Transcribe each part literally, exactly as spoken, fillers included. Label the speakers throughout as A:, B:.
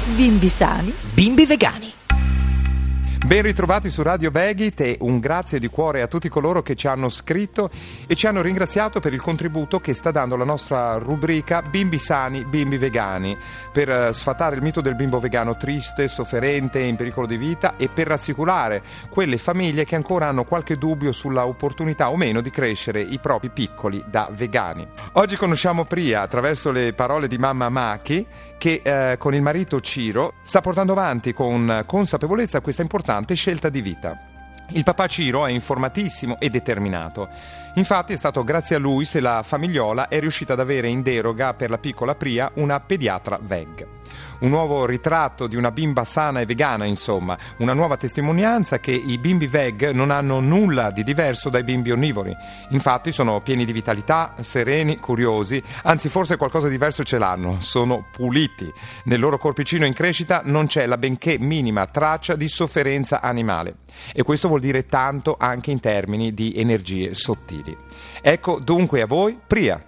A: Bimbi sani, bimbi vegani.
B: Ben ritrovati su Radio Vegit e un grazie di cuore a tutti coloro che ci hanno scritto e ci hanno ringraziato per il contributo che sta dando la nostra rubrica Bimbi sani, bimbi vegani, per sfatare il mito del bimbo vegano triste, sofferente, in pericolo di vita e per rassicurare quelle famiglie che ancora hanno qualche dubbio sulla opportunità o meno di crescere i propri piccoli da vegani. Oggi conosciamo Priya attraverso le parole di mamma Maki che eh, con il marito Ciro sta portando avanti con consapevolezza questa importante scelta di vita. Il papà Ciro è informatissimo e determinato. Infatti è stato grazie a lui se la famigliola è riuscita ad avere in deroga per la piccola Priya una pediatra veg. Un nuovo ritratto di una bimba sana e vegana, insomma, una nuova testimonianza che i bimbi veg non hanno nulla di diverso dai bimbi onnivori. Infatti sono pieni di vitalità, sereni, curiosi, anzi forse qualcosa di diverso ce l'hanno, sono puliti. Nel loro corpicino in crescita non c'è la benché minima traccia di sofferenza animale. E questo vuol dire tanto anche in termini di energie sottili. Ecco dunque a voi Priya.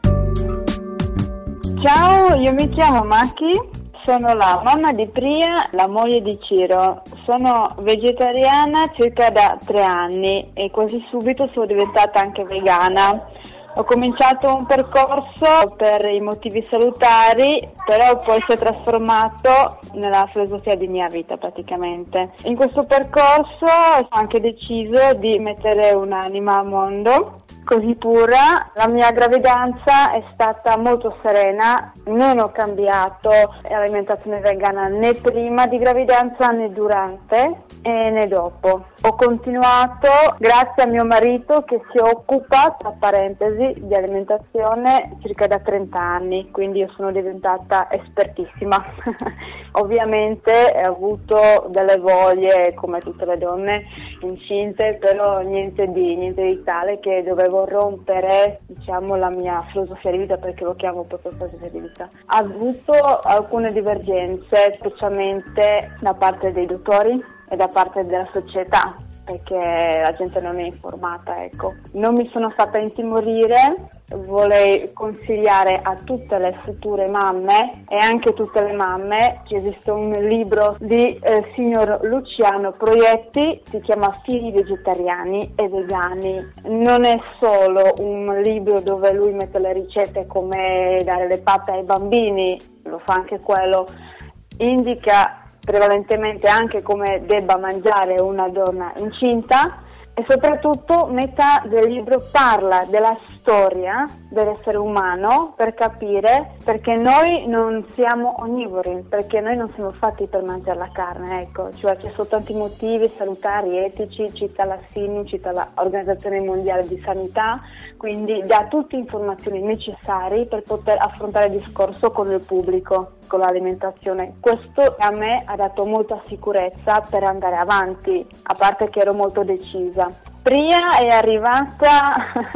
C: Ciao, io mi chiamo Maki. Sono la mamma di Priya, la moglie di Ciro. Sono vegetariana circa da tre anni e quasi subito sono diventata anche vegana. Ho cominciato un percorso per i motivi salutari, però poi si è trasformato nella filosofia di mia vita praticamente. In questo percorso ho anche deciso di mettere un'anima al mondo. Così pura, la mia gravidanza è stata molto serena, non ho cambiato l'alimentazione vegana né prima di gravidanza né durante e né dopo. Ho continuato grazie a mio marito che si occupa, tra parentesi, di alimentazione circa da trenta anni, quindi io sono diventata espertissima. Ovviamente ho avuto delle voglie come tutte le donne incinte, però niente di, niente di tale che dovevo rompere, diciamo, la mia filosofia di vita, perché lo chiamo proprio filosofia di vita. Ha avuto alcune divergenze, specialmente da parte dei dottori e da parte della società, perché la gente non è informata, ecco. Non mi sono fatta intimorire, vorrei consigliare a tutte le future mamme e anche tutte le mamme che esiste un libro di eh, signor Luciano Proietti, si chiama Figli vegetariani e vegani. Non è solo un libro dove lui mette le ricette come dare le pappe ai bambini, lo fa anche quello, indica prevalentemente anche come debba mangiare una donna incinta e soprattutto metà del libro parla della storia dell'essere umano per capire perché noi non siamo onnivori, perché noi non siamo fatti per mangiare la carne, ecco, cioè ci sono tanti motivi salutari, etici, cita la S I N I, cita l'Organizzazione Mondiale di Sanità, quindi dà tutte informazioni necessarie per poter affrontare il discorso con il pubblico, con l'alimentazione. Questo a me ha dato molta sicurezza per andare avanti, a parte che ero molto decisa. Priya è arrivata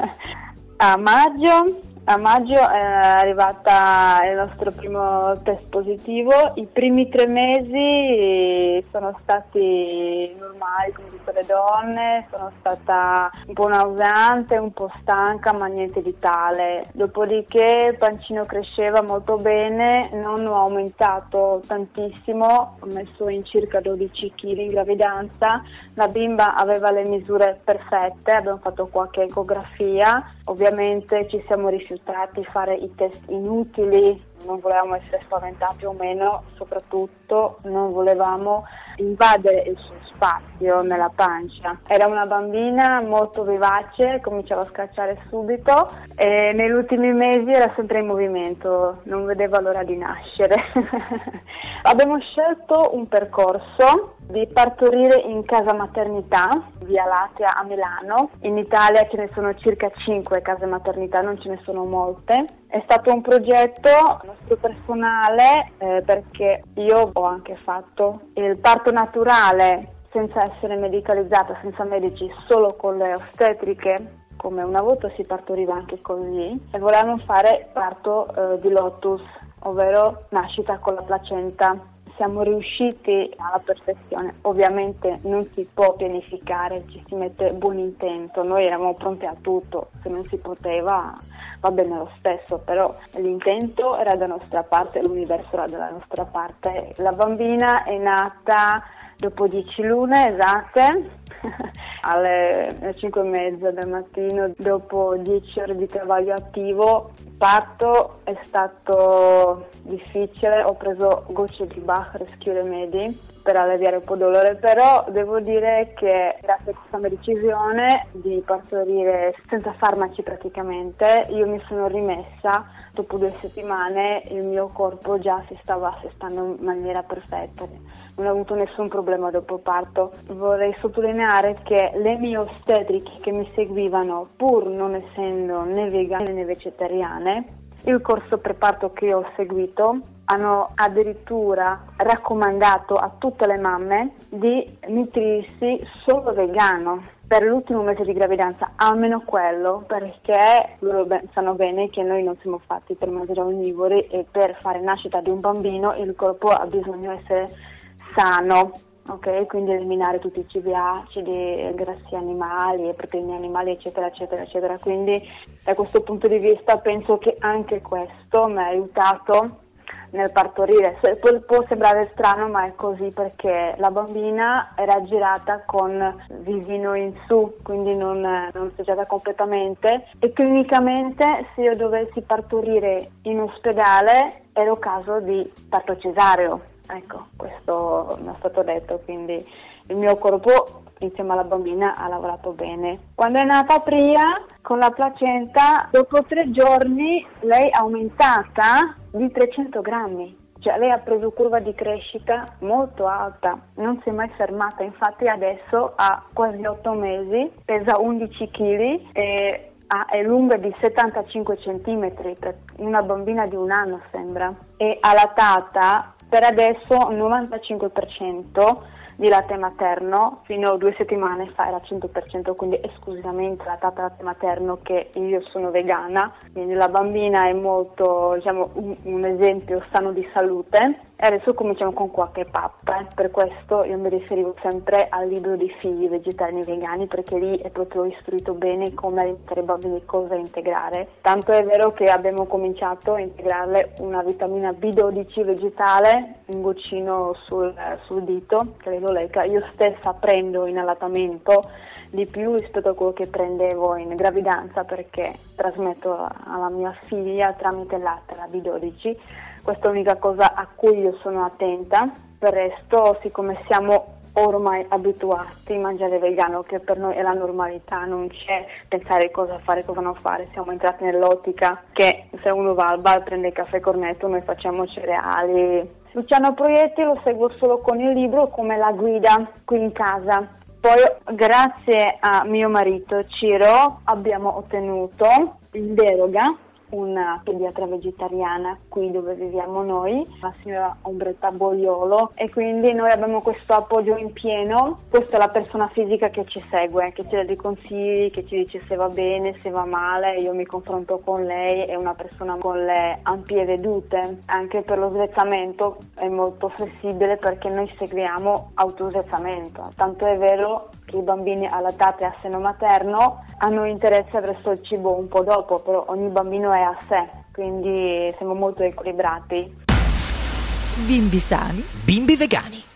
C: a maggio, a maggio è arrivata il nostro primo test positivo. I primi tre mesi sono stati normali come tutte le donne, sono stata un po' nauseante, un po' stanca, ma niente di tale. Dopodiché il pancino cresceva molto bene, non ho aumentato tantissimo, ho messo in circa dodici chili in gravidanza, la bimba aveva le misure perfette, abbiamo fatto qualche ecografia, ovviamente ci siamo rifiutati di fare i test inutili, non volevamo essere spaventati o meno, soprattutto non volevamo invadere il suo spazio nella pancia. Era una bambina molto vivace, cominciava a scacciare subito e negli ultimi mesi era sempre in movimento, non vedeva l'ora di nascere. Abbiamo scelto un percorso di partorire in casa maternità, via Latia a Milano. In Italia ce ne sono circa cinque case maternità, non ce ne sono molte. È stato un progetto nostro personale eh, perché io ho anche fatto il parto naturale senza essere medicalizzata, senza medici, solo con le ostetriche, come una volta si partoriva anche così, e volevamo fare parto eh, di lotus, ovvero nascita con la placenta. Siamo riusciti alla perfezione, ovviamente non si può pianificare, ci si mette buon intento, noi eravamo pronti a tutto, se non si poteva va bene lo stesso, però l'intento era da nostra parte, l'universo era dalla nostra parte. La bambina è nata dopo dieci lune esatte, alle cinque e mezza del mattino, dopo dieci ore di travaglio attivo. Il parto è stato difficile, ho preso gocce di Bach, Rescue Remedy, per alleviare un po' il dolore, però devo dire che grazie a questa mia decisione di partorire senza farmaci praticamente, io mi sono rimessa. Dopo due settimane il mio corpo già si stava assestando in maniera perfetta, non ho avuto nessun problema dopo parto. Vorrei sottolineare che le mie ostetriche che mi seguivano, pur non essendo né vegane né vegetariane, il corso preparto che ho seguito hanno addirittura raccomandato a tutte le mamme di nutrirsi solo vegano per l'ultimo mese di gravidanza, almeno quello, perché loro ben, sanno bene che noi non siamo fatti per mangiare onnivori e per fare nascita di un bambino il corpo ha bisogno di essere sano, ok? Quindi eliminare tutti i cibi acidi, grassi animali, proteine animali, eccetera, eccetera, eccetera. Quindi da questo punto di vista penso che anche questo mi ha aiutato nel partorire. Può, può sembrare strano, ma è così, perché la bambina era girata con visino in su, quindi non, non assaggiata completamente, e clinicamente se io dovessi partorire in ospedale ero caso di parto cesareo. Ecco, questo mi è stato detto, quindi il mio corpo insieme alla bambina ha lavorato bene. Quando è nata Priya, con la placenta, dopo tre giorni lei è aumentata di trecento grammi. Cioè lei ha preso curva di crescita molto alta, non si è mai fermata, infatti adesso ha quasi otto mesi, pesa undici chili e ah, è lunga di settantacinque centimetri, per una bambina di un anno sembra, e allattata per adesso novantacinque per cento di latte materno, fino a due settimane fa era cento per cento, quindi esclusivamente lattata latte materno, che io sono vegana, quindi la bambina è molto, diciamo, un, un esempio sano di salute. E adesso cominciamo con qualche pappa, per questo io mi riferivo sempre al libro di figli vegetariani e vegani, perché lì è proprio istruito bene come alimentare i bambini, cosa integrare. Tanto è vero che abbiamo cominciato a integrarle una vitamina B dodici vegetale, un goccino sul, sul dito, che lei lo lecca. Io stessa prendo in allattamento di più rispetto a quello che prendevo in gravidanza, perché trasmetto alla mia figlia tramite il latte la B dodici. Questa è l'unica cosa a cui io sono attenta. Per il resto, siccome siamo ormai abituati a mangiare vegano, che per noi è la normalità, non c'è pensare cosa fare, cosa non fare, siamo entrati nell'ottica che se uno va al bar, prende il caffè cornetto, noi facciamo cereali. Luciano Proietti lo seguo solo con il libro, come la guida qui in casa. Poi grazie a mio marito Ciro abbiamo ottenuto in deroga una pediatra vegetariana qui dove viviamo noi, la signora Ombretta Bogliolo, e quindi noi abbiamo questo appoggio in pieno. Questa è la persona fisica che ci segue, che ci dà dei consigli, che ci dice se va bene, se va male. Io mi confronto con lei, è una persona con le ampie vedute. Anche per lo svezzamento è molto flessibile, perché noi seguiamo autosvezzamento, tanto è vero che i bambini allattati a seno materno hanno interesse verso il cibo un po' dopo, però ogni bambino è a sé, quindi siamo molto equilibrati.
A: Bimbi sani, bimbi vegani.